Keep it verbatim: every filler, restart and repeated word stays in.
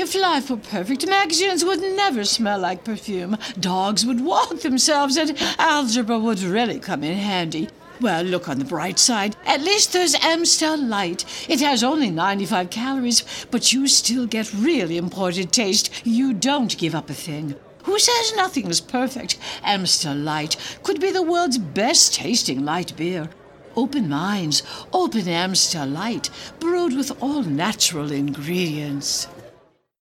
if life were perfect, magazines would never smell like perfume, dogs would walk themselves, and algebra would really come in handy. Well, look on the bright side. At least there's Amstel Light. It has only ninety-five calories, but you still get really imported taste. You don't give up a thing. Who says nothing is perfect? Amstel Light could be the world's best tasting light beer. Open minds, open Amstel Light, brewed with all natural ingredients.